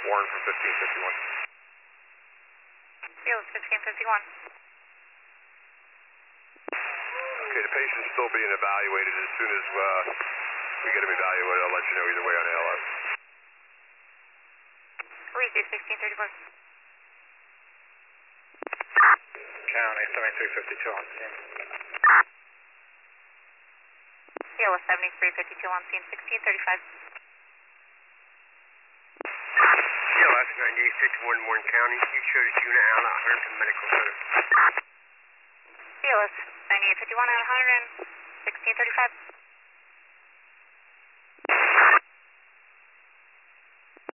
Warren from 1551. Field 1551. Okay, the patient's still being evaluated. As soon as we get him evaluated, I'll let you know either way on ALS. Louise 1634. County 7352 on scene. CLS 7352 on scene 1635. CLS 9851 Warren County. You showed us unit out at Huntington Medical Center. CLS 9851 at 100 and 1635.